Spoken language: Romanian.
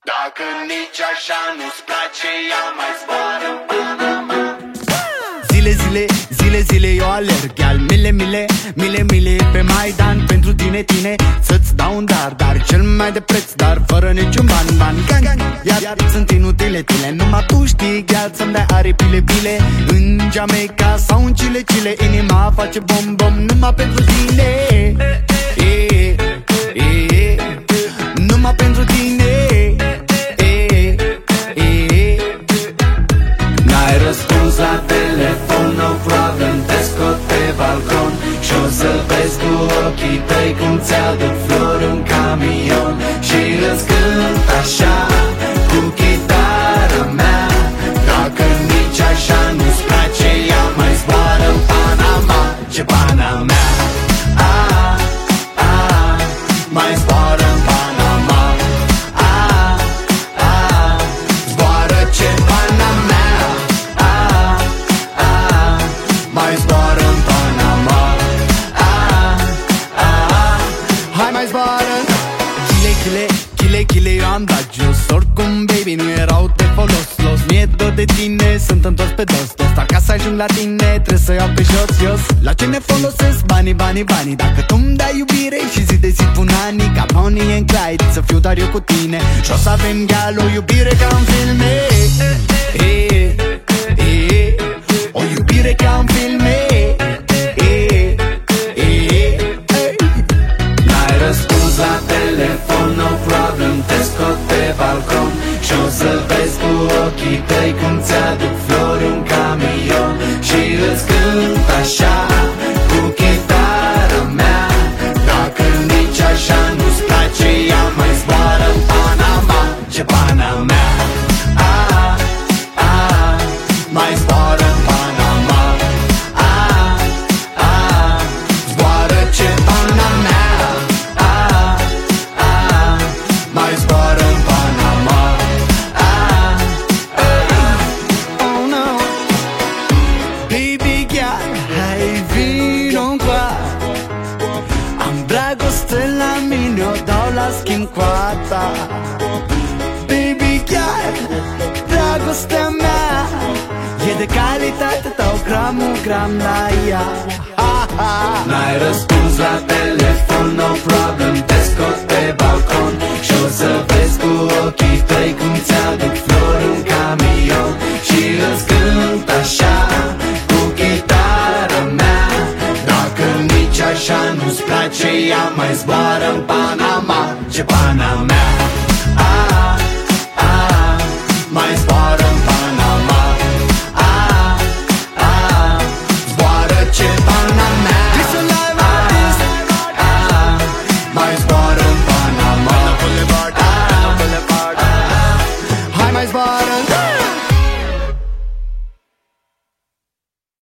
Dacă nici așa nu-ți place, ea mai zboară în Panama. Zile, zile, zile, zile eu alerg, iar mile, mile, mile, mile pe Maidan. Pentru tine, tine, să-ți dau un dar cel mai de preț, dar fără niciun ban. Gang, iar sunt inutile tine, numai tu știi, gheal, să-mi dai aripile, bile. În Jamaica sau în Chile, inima face bom, numai pentru tine. Numai pentru tine. N-ai răspuns la telefon, no problem, te scot pe balcon și o să-l vezi cu ochii tăi cum ți-aduc flori în camion. Și îți cânt așa cu chitara mea. Dacă nici așa nu-ți place, ea mai zboară în Panama. Ce Panama, mai zboară în Panama. Zboară ce Panama. Mai zboară în Panama. Hai mai zboară. Chile, eu am dat jos. Oricum, baby, nu erau de folos. Mie dor de tine, sunt întors pe dos. Dar ca să ajung la tine, trebuie să iau pe jos. La ce ne folosesc banii? Dacă tu-mi dai iubire și zi de zi pun anii, ca Bonnie and Clyde, să fiu doar eu cu tine. Și o să avem gal, o iubire ca în filme. O iubire ca în filme. N-ai răspuns la telefon, no problem, te scot pe balcon și o să vezi cu ochii tăi cum ți-aduc flori în camion. Și îți cânt așa cu chitara mea. Dacă nici așa nu-ți place, ea mai zboară în Panama. Ce Panama, mai zboară în Panama. Zboară ce Panama. Mai zboară în Panama. Oh no. Baby girl, hai vino-ncoa. Am dragoste la mine, o dau la schimb cu a ta. Baby girl, dragostea mea e de calitate, dau gram la ea. N-ai răspuns la telefon, no problem, te scot pe balcon și o să vezi cu ochii tăi cum ți-aduc flori în camion. Și îți cânt așa cu chitara mea. Dacă nici așa nu-ți place, ea mai zboară în Panama. Ce Panama.